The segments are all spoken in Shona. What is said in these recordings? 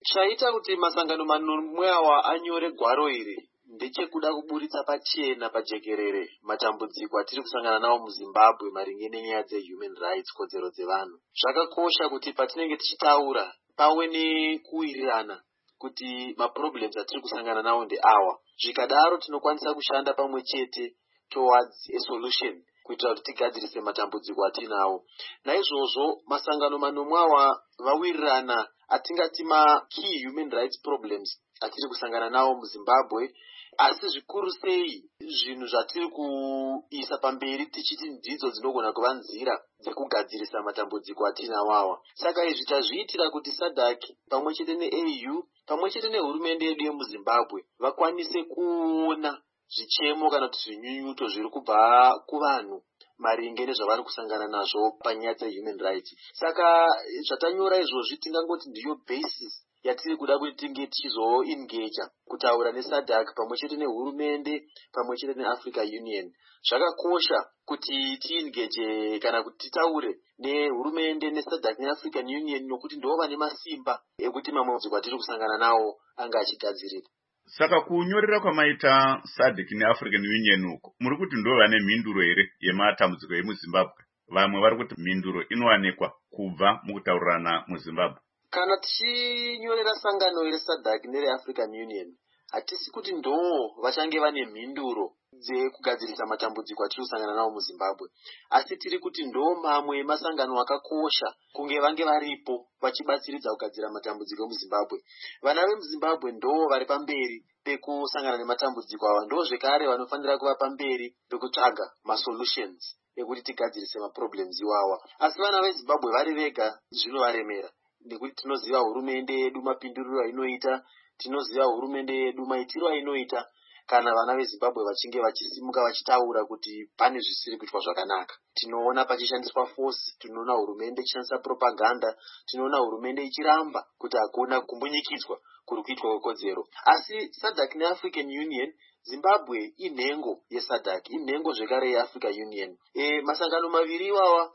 Chaita kuti masangano manomwe awa anyore gwaro iri ndechekuda kuburitsa pachena pajekerere matambudziko atiri kusangana nawo muZimbabwe maringe nenyaya dzehuman rights, kodzero dzevanhu. Zvakakosha kuti patinenge tichitaura pave nekuwirirana kuti maproblems atiri kusangana nawo ndeawa. Zvikadaro tinokwanisa kushanda pamwe chete towards a solution kuitira kuti tigadzirise matambudziko atinawo. Naizvozvo masangano manomwe awa vawirirana atingati key human rights problems atiri kusangana nawo muZimbabwe, asi zvikuru sei zvinhu zvatiri kuisa pamberi tichiti ndidzo dzinogona kuva nzira dzekugadzirisa matambudziko atinawo awa. Saka izvi tazviitira kuti SADC pamwe chete neAU pamwe chete nehurumende yedu yemuZimbabwe vakwanise kuona zvichemo kana kuti zvinyunyuto zviri kubva kuvanhu maringe nezvavari kusangana nazvo panyaya dzehuman rights. Saka zvatanyora izvozvi tingangoti ndiyo basis yatiri kuda kuti tinge tichizoengage kutaura neSADC pamwe chete nehurumende pamwe chete neAfrica Union. Zvakakosha kuti tiengage kana kuti titaure nehurumende neSADC neAfrican Union nokuti ndivo vane masimba ekuti matambudziko atiri kusangana nawo anga achigadzirika. Saka kunyorera kwamaita SADC neAfrican Union uko muri kuti ndo vane mhinduro here yematambudziko emuZimbabwe? Vamwe vari kuti mhinduro inowanikwa kubva mukutaurirana muZimbabwe. Kana tichinyorera sangano reSADC nereAfrican Union hatisi kuti ndo vachange vane mhinduro dzekugadzirisa matambudziko atiri kusangana nawo muZimbabwe, asi tiri kuti ndo mamwe masangano akakosha kunge vange varipo vachibatsiridza kugadzira matambudziko emuZimbabwe. Vana vemuZimbabwe ndo vari pamberi pekusangana nematambudziko awa, ndo zvekare vanofanira kuva pamberi pekutsvaga masolutions ekuti tigadzirise maproblems iwawa. Asi vana veZimbabwe vari vega zvinovaremera, nekuti tinoziva hurumende yedu mapinduriro ainoita, tinoziva hurumende yedu maitiro ainoita kana vana veZimbabwe vachinge vachisimuka vachitaura kuti pane zvisiri kuitwa zvakanaka. Tinoona pachishandiswa force, tinoona hurumende ichishandisa propaganda, tinoona hurumende ichiramba kuti hakuna kumbunyikidzwa kuri kuitwa kwekodzero. Asi SADC neAfrican Union, Zimbabwe inhengo yeSADC, inhengo zvekare yeAfrica Union. Masangano maviri iwawa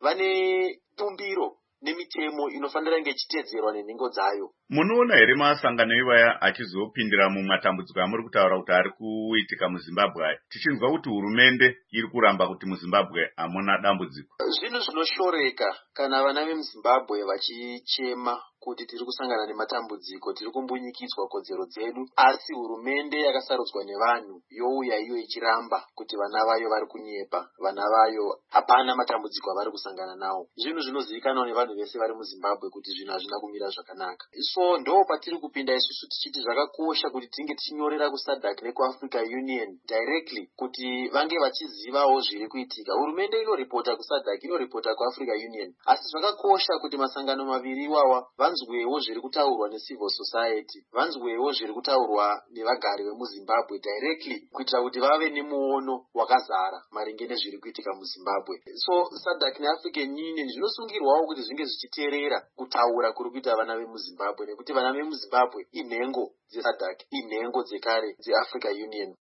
vane bumbiro nemitemo inofanira kunge ichiteedzerwa nenhengo dzayo. Munoona here masangano iwaya achizopindira mumatambudziko amuri kutaura kuti ari kuitika muZimbabwe aya, tichinzwa kuti hurumende iri kuramba kuti muZimbabwe hamuna dambudziko? Zvinhu zvinoshoreka kana vana vemuZimbabwe vachichema kuti tiri kusangana nematambudziko, tiri kumbunyikidzwa kodzero dzedu, asi hurumende yakasarudzwa nevanhu youya iyo ichiramba kuti vana vayo vari kunyepa, vana vayo hapana matambudziko avari kusangana nawo. Zvinhu zvinozivikanwa nevanhu vese vari muZimbabwe kuti zvinhu hazvina kumira zvakanaka. So ndo patiri kupinda isusu tichiti zvakakosha kuti tinge tichinyorera kuSADC nekuAfrica Union directly kuti vange vachizivawo zviri kuitika. Hurumende inoripota kuSADC, inoripota kuAfrica Union, asi zvakakosha kuti masangano maviri iwawa vanzwewo zviri kutaurwa necivil society, vanzwewo zviri kutaurwa nevagari vemuZimbabwe directly kuitira kuti vave nemuono wakazara maringe nezviri kuitika muZimbabwe. So SADC neAfrican Union zvinosungirwawo kuti zvinge zvichiteerera kutaura kuri kuita vana vemuZimbabwe, nekuti vana vemuZimbabwe inhengo dzeSADC, inhengo dzekare dzeAfrica Union.